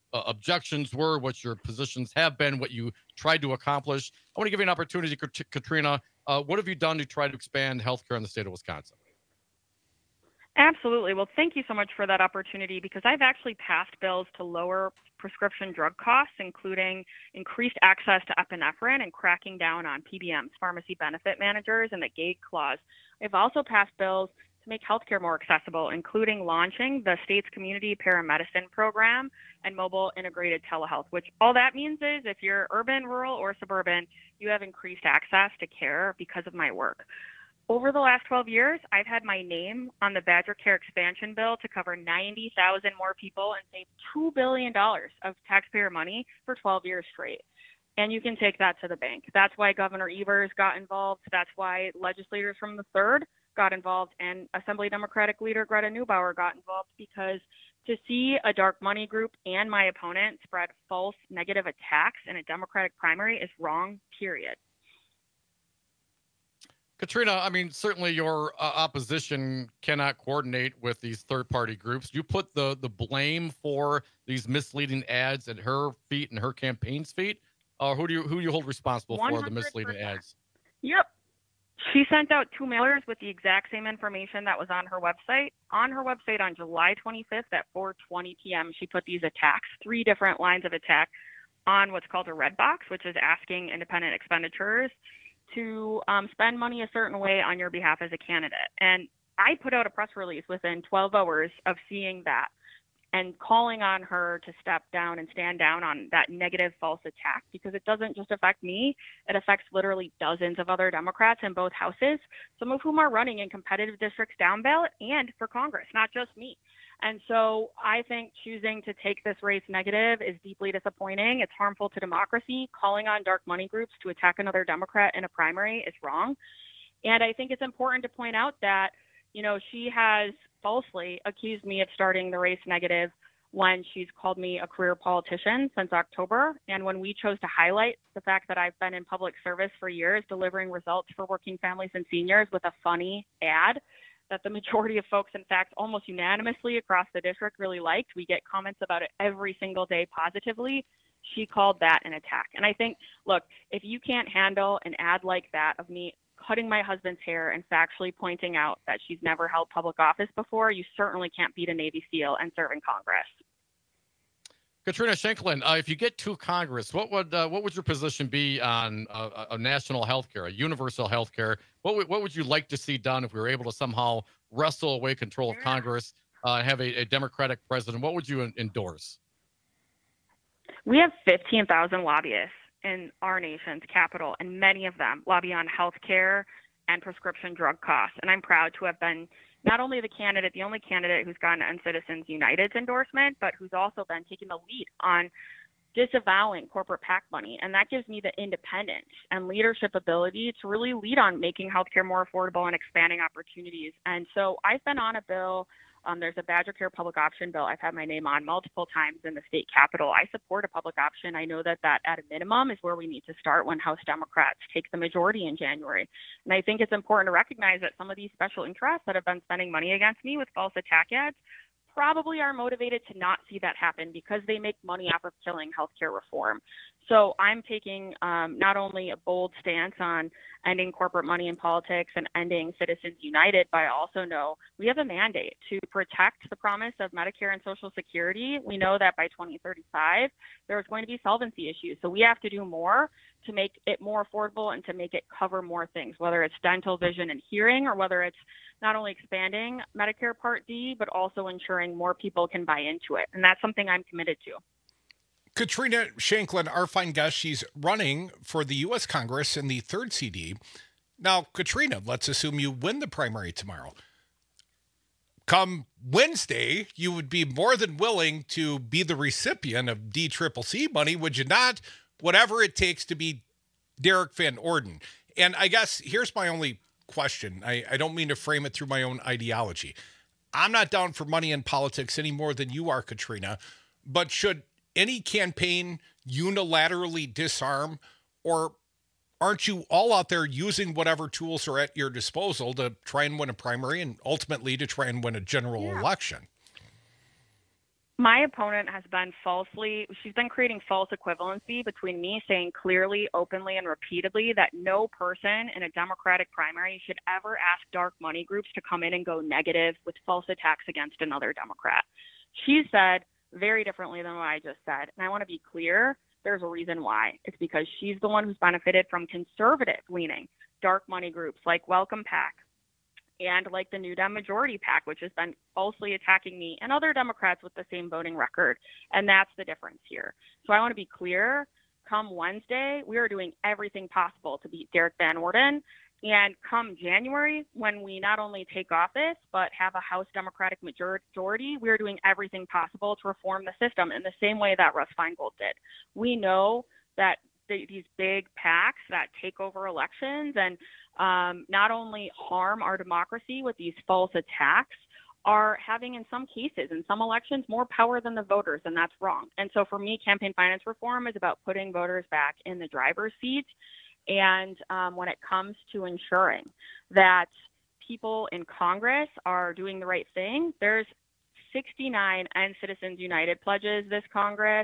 objections were, what your positions have been, what you tried to accomplish. I want to give you an opportunity, Katrina. What have you done to try to expand healthcare in the state of Wisconsin? Absolutely. Well, thank you so much for that opportunity, because I've actually passed bills to lower prescription drug costs, including increased access to epinephrine and cracking down on PBMs, pharmacy benefit managers, and the gate clause. I've also passed bills to make healthcare more accessible, including launching the state's community paramedicine program and mobile integrated telehealth, which all that means is if you're urban, rural, or suburban, you have increased access to care because of my work. Over the last 12 years, I've had my name on the Badger Care expansion bill to cover 90,000 more people and save $2 billion of taxpayer money for 12 years straight. And you can take that to the bank. That's why Governor Evers got involved. That's why legislators from the 3rd got involved, and Assembly Democratic leader Greta Neubauer got involved, because to see a dark money group and my opponent spread false negative attacks in a Democratic primary is wrong, period. Katrina, I mean, certainly your opposition cannot coordinate with these third-party groups. You put the blame for these misleading ads at her feet and her campaign's feet. Who do you hold responsible 100%. For the misleading ads? Yep. She sent out 2 mailers with the exact same information that was on her website. On her website on July 25th at 4:20 p.m., she put these attacks, 3 different lines of attack, on what's called a red box, which is asking independent expenditures to spend money a certain way on your behalf as a candidate. And I put out a press release within 12 hours of seeing that and calling on her to step down and stand down on that negative false attack, because it doesn't just affect me. It affects literally dozens of other Democrats in both houses, some of whom are running in competitive districts down ballot and for Congress, not just me. And so I think choosing to take this race negative is deeply disappointing. It's harmful to democracy. Calling on dark money groups to attack another Democrat in a primary is wrong. And I think it's important to point out that, you know, she has falsely accused me of starting the race negative when she's called me a career politician since October. And when we chose to highlight the fact that I've been in public service for years, delivering results for working families and seniors with a funny ad that the majority of folks, in fact, almost unanimously across the district really liked. We get comments about it every single day positively. She called that an attack. And I think, look, if you can't handle an ad like that of me cutting my husband's hair and factually pointing out that she's never held public office before, you certainly can't beat a Navy SEAL and serve in Congress. Katrina Shanklin, if you get to Congress, what would your position be on a national health care, a universal health care? What would you like to see done if we were able to somehow wrestle away control of Congress and have a Democratic president? What would you endorse? We have 15,000 lobbyists in our nation's capital, and many of them lobby on health care and prescription drug costs. And I'm proud to have been not only the only candidate who's gotten Citizens United's endorsement, but who's also been taking the lead on disavowing corporate PAC money. And that gives me the independence and leadership ability to really lead on making healthcare more affordable and expanding opportunities. And so I've been on a bill. There's a Badger Care public option bill I've had my name on multiple times in the state capitol. I support a public option. I know that at a minimum is where we need to start when House Democrats take the majority in January. And I think it's important to recognize that some of these special interests that have been spending money against me with false attack ads probably are motivated to not see that happen because they make money off of killing healthcare reform. So I'm taking not only a bold stance on ending corporate money in politics and ending Citizens United, but I also know we have a mandate to protect the promise of Medicare and Social Security. We know that by 2035, there's going to be solvency issues. So we have to do more to make it more affordable and to make it cover more things, whether it's dental, vision, and hearing, or whether it's not only expanding Medicare Part D, but also ensuring more people can buy into it. And that's something I'm committed to. Katrina Shanklin, our fine guest, she's running for the U.S. Congress in the 3rd CD. Now, Katrina, let's assume you win the primary tomorrow. Come Wednesday, you would be more than willing to be the recipient of DCCC money, would you not? Whatever it takes to be Derek Van Orden. And I guess here's my only question. I don't mean to frame it through my own ideology. I'm not down for money in politics any more than you are, Katrina, but should any campaign unilaterally disarm, or aren't you all out there using whatever tools are at your disposal to try and win a primary and ultimately to try and win a general election? My opponent has been she's been creating false equivalency between me saying clearly, openly, and repeatedly that no person in a Democratic primary should ever ask dark money groups to come in and go negative with false attacks against another Democrat. She said very differently than what I just said. And I want to be clear, there's a reason why. It's because she's the one who's benefited from conservative-leaning dark money groups like Welcome PAC, and like the New Dem Majority PAC, which has been falsely attacking me and other Democrats with the same voting record. And that's the difference here. So I want to be clear, come Wednesday, we are doing everything possible to beat Derek Van Orden. And come January, when we not only take office, but have a House Democratic majority, we are doing everything possible to reform the system in the same way that Russ Feingold did. We know that these big PACs that take over elections and not only harm our democracy with these false attacks, are having, in some cases, in some elections, more power than the voters, and that's wrong. And so for me, campaign finance reform is about putting voters back in the driver's seat. And when it comes to ensuring that people in Congress are doing the right thing, there's 69 End Citizens United pledges this Congress,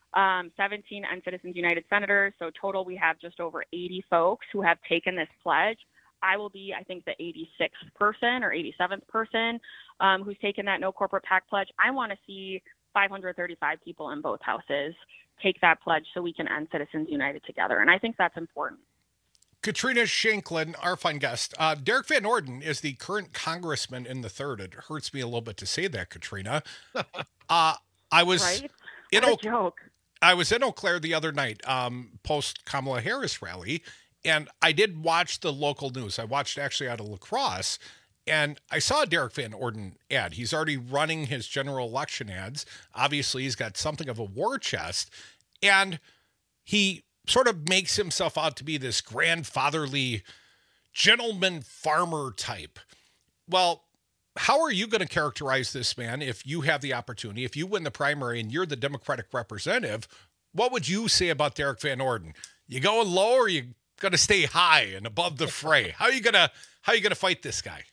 17 End Citizens United senators. So total, we have just over 80 folks who have taken this pledge. I will be, I think, the 86th person or 87th person who's taken that No Corporate PAC pledge. I want to see 535 people in both houses take that pledge so we can end Citizens United together. And I think that's important. Katrina Shanklin, our fine guest. Derek Van Orden is the current congressman in the 3rd. It hurts me a little bit to say that, Katrina. I was right? in What a joke. I was in Eau Claire the other night, post Kamala Harris rally, and I did watch the local news. I watched actually out of La Crosse, and I saw a Derek Van Orden ad. He's already running his general election ads. Obviously, he's got something of a war chest, and he sort of makes himself out to be this grandfatherly gentleman farmer type. Well, how are you going to characterize this man if you have the opportunity, if you win the primary and you're the Democratic representative? What would you say about Derek Van Orden? You going low, or you going to stay high and above the fray? How are you going to fight this guy?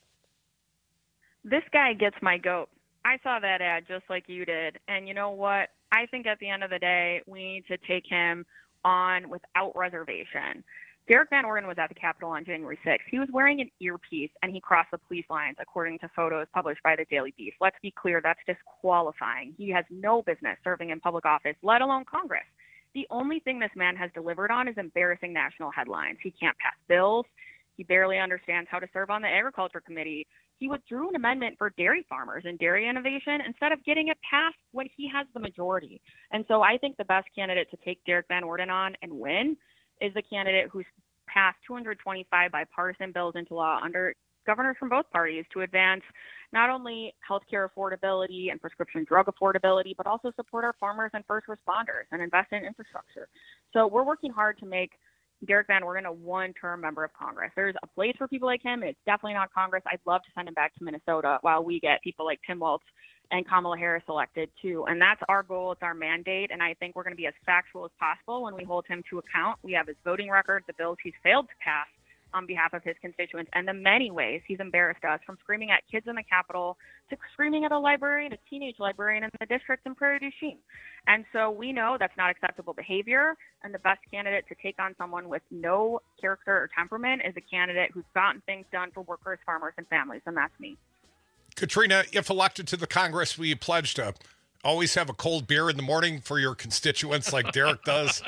This guy gets my goat. I saw that ad just like you did. And you know what? I think at the end of the day, we need to take him on without reservation. Derek Van Orden was at the Capitol on January 6th. He was wearing an earpiece and he crossed the police lines, according to photos published by the Daily Beast. Let's be clear, that's disqualifying. He has no business serving in public office, let alone Congress. The only thing this man has delivered on is embarrassing national headlines. He can't pass bills. He barely understands how to serve on the Agriculture Committee. He withdrew an amendment for dairy farmers and dairy innovation instead of getting it passed when he has the majority. And so I think the best candidate to take Derek Van Orden on and win is the candidate who's passed 225 bipartisan bills into law under governors from both parties to advance not only healthcare affordability and prescription drug affordability, but also support our farmers and first responders and invest in infrastructure. So we're working hard to make Derek Van Orden a one-term member of Congress. There's a place for people like him. It's definitely not Congress. I'd love to send him back to Minnesota while we get people like Tim Walz and Kamala Harris elected too. And that's our goal. It's our mandate. And I think we're going to be as factual as possible when we hold him to account. We have his voting record, the bills he's failed to pass on behalf of his constituents, and the many ways he's embarrassed us, from screaming at kids in the Capitol to screaming at a librarian, a teenage librarian in the district in Prairie du Chien. And so we know that's not acceptable behavior, and the best candidate to take on someone with no character or temperament is a candidate who's gotten things done for workers, farmers, and families, and that's me. Katrina, if elected to the Congress, will you pledge to always have a cold beer in the morning for your constituents like Derek does?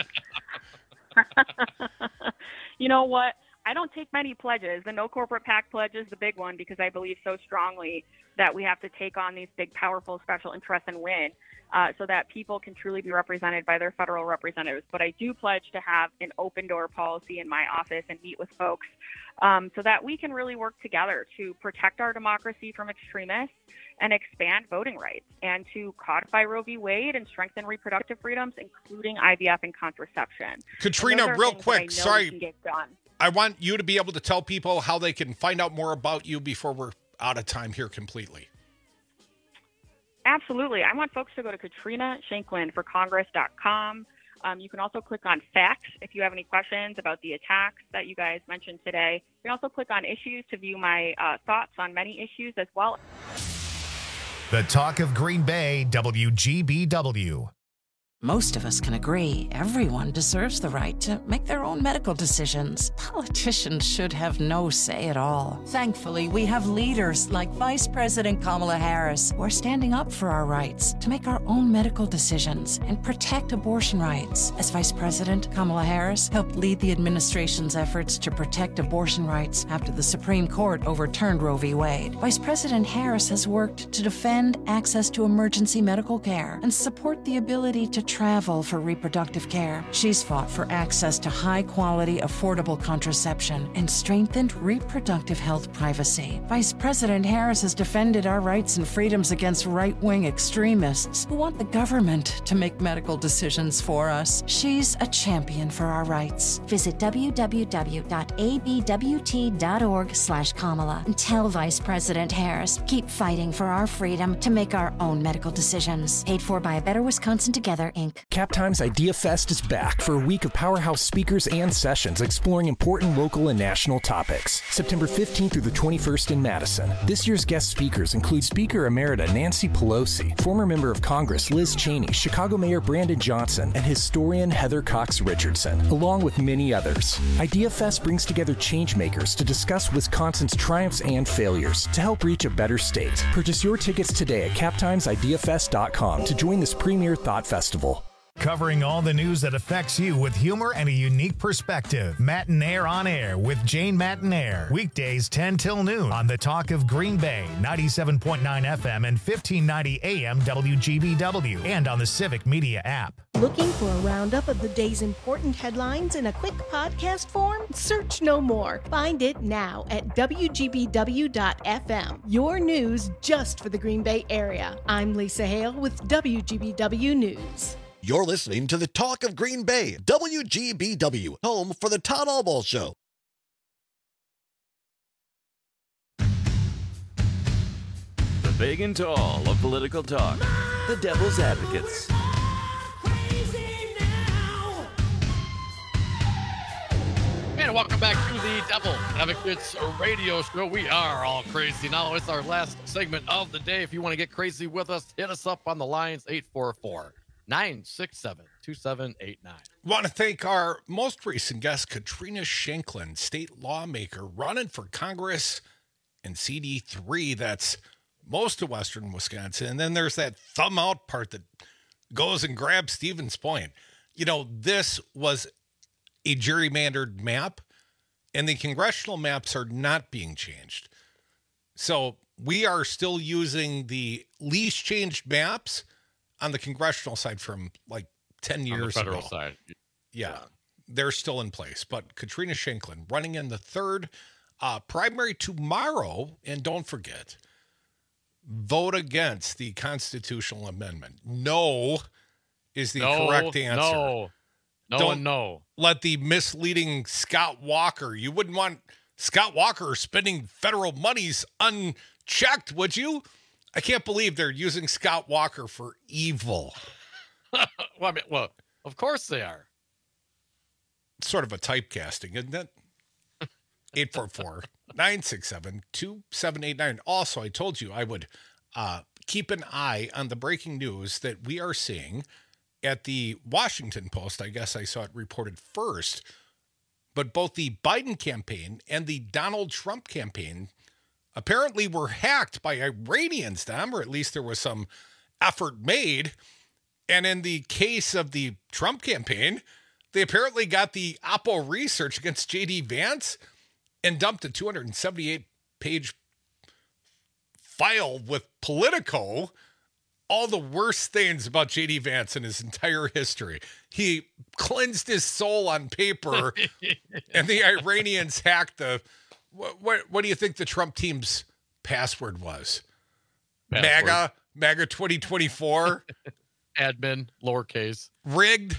You know what? I don't take many pledges. The No Corporate PAC pledge is the big one because I believe so strongly that we have to take on these big, powerful special interests and win so that people can truly be represented by their federal representatives. But I do pledge to have an open door policy in my office and meet with folks so that we can really work together to protect our democracy from extremists and expand voting rights, and to codify Roe v. Wade and strengthen reproductive freedoms, including IVF and contraception. Katrina, real quick, sorry. I want you to be able to tell people how they can find out more about you before we're out of time here completely. Absolutely. I want folks to go to KatrinaShanklin4Congress.com. You can also click on facts if you have any questions about the attacks that you guys mentioned today. You can also click on issues to view my thoughts on many issues as well. The Talk of Green Bay, WGBW. Most of us can agree everyone deserves the right to make their own medical decisions. Politicians should have no say at all. Thankfully, we have leaders like Vice President Kamala Harris who are standing up for our rights to make our own medical decisions and protect abortion rights. As Vice President, Kamala Harris helped lead the administration's efforts to protect abortion rights after the Supreme Court overturned Roe v. Wade. Vice President Harris has worked to defend access to emergency medical care and support the ability to travel for reproductive care. She's fought for access to high-quality, affordable contraception and strengthened reproductive health privacy. Vice President Harris has defended our rights and freedoms against right-wing extremists who want the government to make medical decisions for us. She's a champion for our rights. Visit www.abwt.org/Kamala and tell Vice President Harris, keep fighting for our freedom to make our own medical decisions. Paid for by A Better Wisconsin Together, Inc. CapTime's Idea Fest is back for a week of powerhouse speakers and sessions exploring important local and national topics. September 15th through the 21st in Madison. This year's guest speakers include Speaker Emerita Nancy Pelosi, former member of Congress Liz Cheney, Chicago Mayor Brandon Johnson, and historian Heather Cox Richardson, along with many others. Idea Fest brings together changemakers to discuss Wisconsin's triumphs and failures to help reach a better state. Purchase your tickets today at captimesideafest.com to join this premier thought festival. Covering all the news that affects you with humor and a unique perspective. Matinaire on Air with Jane Matinaire. Weekdays 10 till noon on the Talk of Green Bay, 97.9 FM and 1590 AM WGBW, and on the Civic Media app. Looking for a roundup of the day's important headlines in a quick podcast form? Search no more. Find it now at WGBW.FM. Your news just for the Green Bay area. I'm Lisa Hale with WGBW News. You're listening to the Talk of Green Bay, WGBW, home for the Todd Albaugh Show. The big and tall of political talk. The Devil's Advocates. And welcome back to the Devil Advocates Radio Show. We are all crazy now. It's our last segment of the day. If you want to get crazy with us, hit us up on the lines, 844-967-2789. Want to thank our most recent guest, Katrina Shanklin, state lawmaker running for Congress in CD3. That's most of western Wisconsin. And then there's that thumb out part that goes and grabs Stevens Point. You know, this was a gerrymandered map, and the congressional maps are not being changed. So we are still using the least changed maps on the congressional side from like 10 years on the federal ago. Side. Yeah, they're still in place. But Katrina Shanklin running in the third primary tomorrow. And don't forget, vote against the constitutional amendment. No is the correct answer. No. Let the misleading Scott Walker. You wouldn't want Scott Walker spending federal monies unchecked, would you? I can't believe they're using Scott Walker for evil. Well, of course they are. Sort of a typecasting, isn't it? 844-967-2789. Also, I told you I would keep an eye on the breaking news that we are seeing at the Washington Post. I guess I saw it reported first. But both the Biden campaign and the Donald Trump campaign apparently were hacked by Iranians, Tom, or at least there was some effort made. And in the case of the Trump campaign, they apparently got the Oppo research against J.D. Vance and dumped a 278-page file with Politico, all the worst things about J.D. Vance in his entire history. He cleansed his soul on paper, and the Iranians hacked the... What do you think the Trump team's password was? MAGA 2024? Admin, lowercase. Rigged?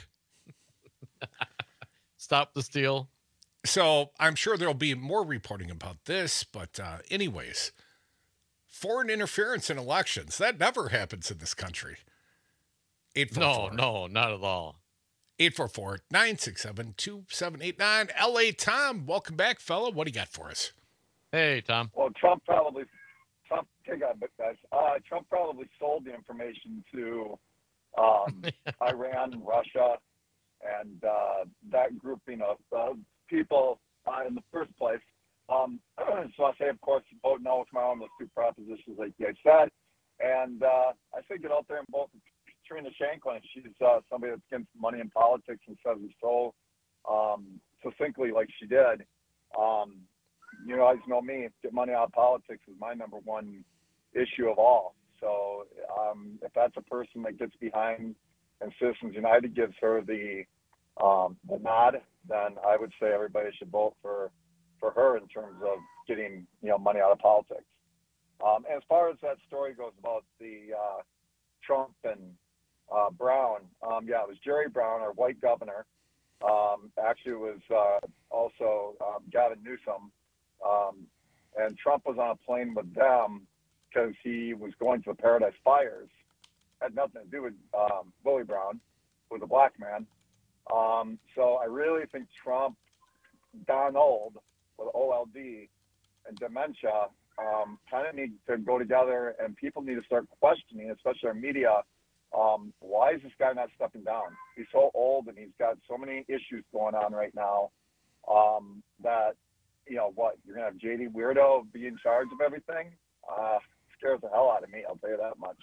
Stop the steal. So I'm sure there'll be more reporting about this, but anyways, foreign interference in elections, that never happens in this country. 844. No, not at all. 844-967-2789. L.A. Tom, welcome back, fella. What do you got for us? Hey, Tom. Well, Trump probably Trump probably sold the information to Iran and Russia and that grouping of people in the first place. So I say, of course, vote no tomorrow on those two propositions like you said. And I say get out there and vote for Katrina Shanklin. She's somebody that's against money in politics and says it so succinctly like she did. You guys know me, get money out of politics is my number one issue of all. So if that's a person that gets behind and Citizens United gives her the nod, then I would say everybody should vote for her in terms of getting money out of politics. As far as that story goes about the Trump and Brown, it was Jerry Brown, our white governor. Actually, it was also Gavin Newsom. And Trump was on a plane with them because he was going to the Paradise Fires. Had nothing to do with Willie Brown, who was a black man. So I really think Trump, Donald, with OLD, and dementia, kind of need to go together, and people need to start questioning, especially our media, why is this guy not stepping down? He's so old, and he's got so many issues going on right now that, you're going to have J.D. Weirdo be in charge of everything? Scares the hell out of me, I'll tell you that much.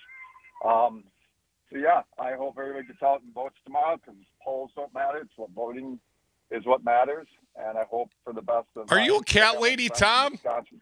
I hope everybody gets out and votes tomorrow because polls don't matter. It's what voting is what matters, and I hope for the best of. Are you a cat lady, Tom?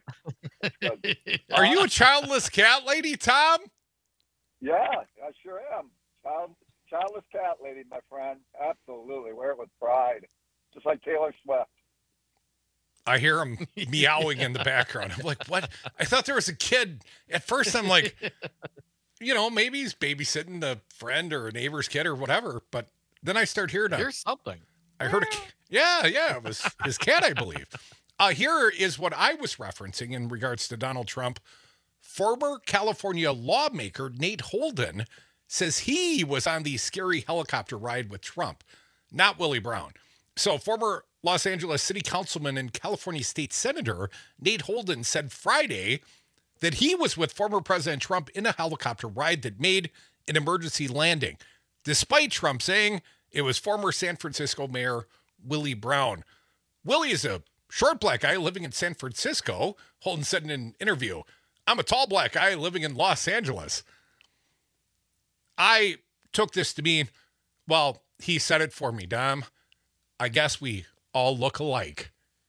Are you a childless cat lady, Tom? Yeah, I sure am. Childless cat lady, my friend. Absolutely. Wear it with pride. Just like Taylor Swift. I hear him meowing in the background. I'm like, what? I thought there was a kid. At first, I'm like, maybe he's babysitting a friend or a neighbor's kid or whatever. But then I start hearing Here's something. I heard it was his cat, I believe. Here is what I was referencing in regards to Donald Trump. Former California lawmaker Nate Holden says he was on the scary helicopter ride with Trump, not Willie Brown. So former Los Angeles City Councilman and California State Senator Nate Holden said Friday that he was with former President Trump in a helicopter ride that made an emergency landing, despite Trump saying it was former San Francisco Mayor Willie Brown. Willie is a short black guy living in San Francisco, Holden said in an interview. I'm a tall black guy living in Los Angeles. I took this to mean, well, he said it for me, Dom. I guess we all look alike.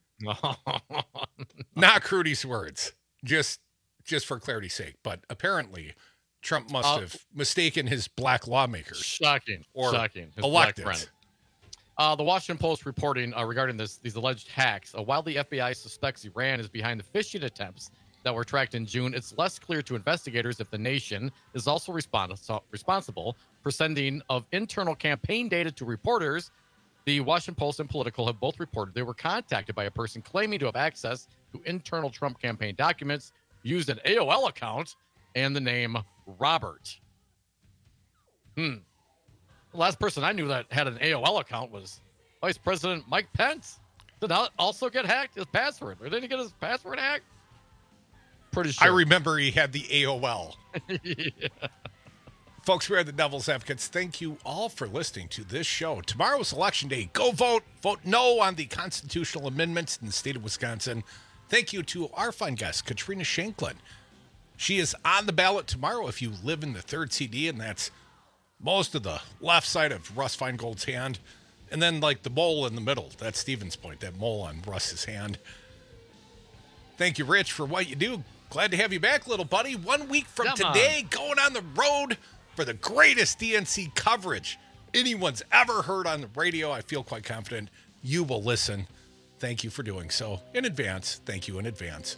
Not Crudy's words, just for clarity's sake. But apparently, Trump must have mistaken his black lawmakers. Shocking. Or His elected. black friend. The Washington Post reporting regarding these alleged hacks. While the FBI suspects Iran is behind the phishing attempts that were tracked in June, it's less clear to investigators if the nation is also responsible for sending of internal campaign data to reporters. The Washington Post and Politico have both reported they were contacted by a person claiming to have access to internal Trump campaign documents, used an AOL account, and the name Robert. The last person I knew that had an AOL account was Vice President Mike Pence. Did not also get hacked? His password. Or didn't he get his password hacked? Pretty sure. I remember he had the AOL. Yeah. Folks, we are the Devil's Advocates. Thank you all for listening to this show. Tomorrow's Election Day. Go vote. Vote no on the constitutional amendments in the state of Wisconsin. Thank you to our fun guest, Katrina Shanklin. She is on the ballot tomorrow if you live in the 3rd CD, and that's most of the left side of Russ Feingold's hand. And then, like, the mole in the middle. That's Stephen's point, that mole on Russ's hand. Thank you, Rich, for what you do. Glad to have you back, little buddy. 1 week from today, going on the road for the greatest DNC coverage anyone's ever heard on the radio. I feel quite confident you will listen. Thank you for doing so in advance. Thank you in advance.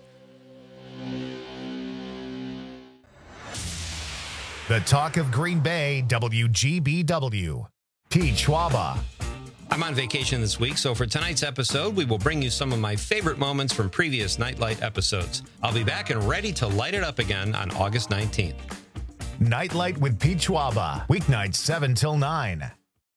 The Talk of Green Bay, WGBW. Pete Schwaba. I'm on vacation this week, so for tonight's episode, we will bring you some of my favorite moments from previous Nightlight episodes. I'll be back and ready to light it up again on August 19th. Nightlight with Pete Schwaba. Weeknights 7 till 9.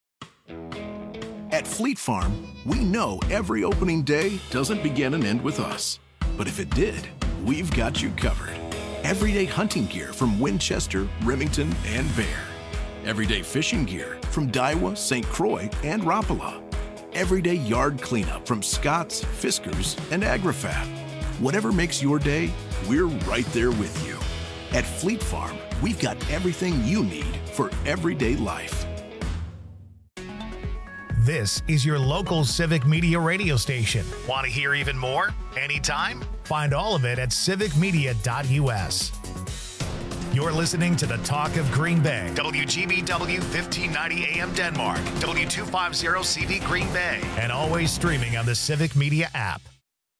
At Fleet Farm, we know every opening day doesn't begin and end with us. But if it did, we've got you covered. Everyday hunting gear from Winchester, Remington, and Bear. Everyday fishing gear from Daiwa, St. Croix, and Rapala. Everyday yard cleanup from Scott's, Fiskars, and AgriFab. Whatever makes your day, we're right there with you. At Fleet Farm, we've got everything you need for everyday life. This is your local Civic Media radio station. Want to hear even more? Anytime? Find all of it at civicmedia.us. You're listening to the Talk of Green Bay. WGBW 1590 AM Denmark. W250 CV Green Bay. And always streaming on the Civic Media app.